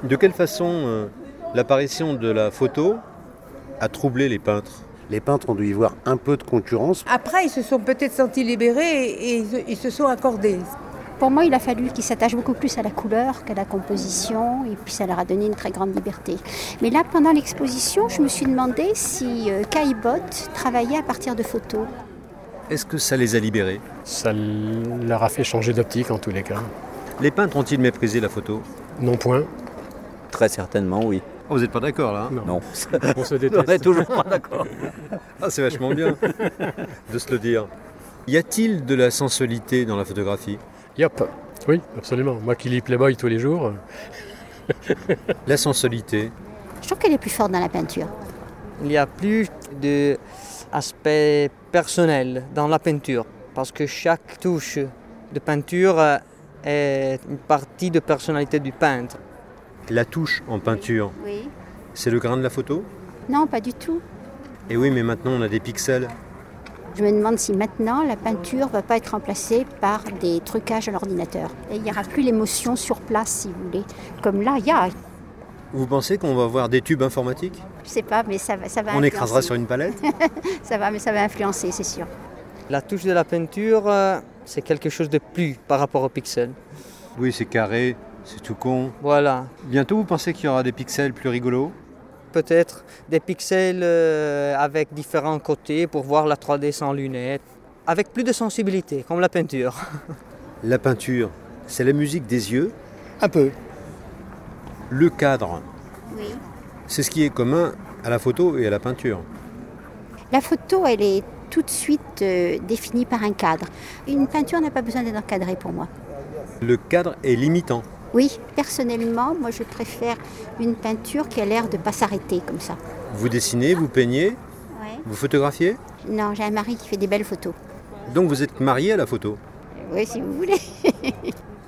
De quelle façon l'apparition de la photo a troublé les peintres ? Les peintres ont dû y voir un peu de concurrence. Après, ils se sont peut-être sentis libérés et ils se sont accordés. Pour moi, il a fallu qu'ils s'attachent beaucoup plus à la couleur qu'à la composition, et puis ça leur a donné une très grande liberté. Mais là, pendant l'exposition, je me suis demandé si Caillebotte travaillait à partir de photos. Est-ce que ça les a libérés ? Ça leur a fait changer d'optique en tous les cas. Les peintres ont-ils méprisé la photo ? Non point. Très certainement, oui. Oh, vous n'êtes pas d'accord là, hein ? Non. On se On déteste. n'est toujours pas d'accord. Ah, c'est vachement bien de se le dire. Y a-t-il de la sensualité dans la photographie ? Yop. Oui, absolument. Moi qui lis Playboy tous les jours. La sensualité, Je trouve qu'elle est plus forte dans la peinture. Il y a plus d'aspect personnel dans la peinture, parce que chaque touche de peinture est une partie de personnalité du peintre. la touche en peinture, Oui. c'est le grain de la photo ? Non, pas du tout. Et oui, mais maintenant on a des pixels. Je me demande si maintenant la peinture ne va pas être remplacée par des trucages à l'ordinateur. Et il n'y aura plus l'émotion sur place, si vous voulez. Comme là, il y a. Vous pensez qu'on va voir des tubes informatiques ? Je ne sais pas, mais ça va On influencer. écrasera sur une palette ? Mais ça va influencer, c'est sûr. La touche de la peinture, c'est quelque chose de plus par rapport au pixel. Oui, c'est carré, c'est tout con. Voilà. Bientôt, vous pensez qu'il y aura des pixels plus rigolos ? Peut-être des pixels avec différents côtés pour voir la 3D sans lunettes, avec plus de sensibilité, comme la peinture. La peinture, c'est la musique des yeux. Un peu. Le cadre, Oui. c'est ce qui est commun à la photo et à la peinture. La photo, elle est tout de suite définie par un cadre. Une peinture n'a pas besoin d'être encadrée pour moi. Le cadre est limitant. Oui, personnellement, moi je préfère une peinture qui a l'air de ne pas s'arrêter comme ça. Vous dessinez, vous peignez, Ouais. vous photographiez. Non, j'ai un mari qui fait des belles photos. Donc vous êtes marié à la photo. Oui, si vous voulez.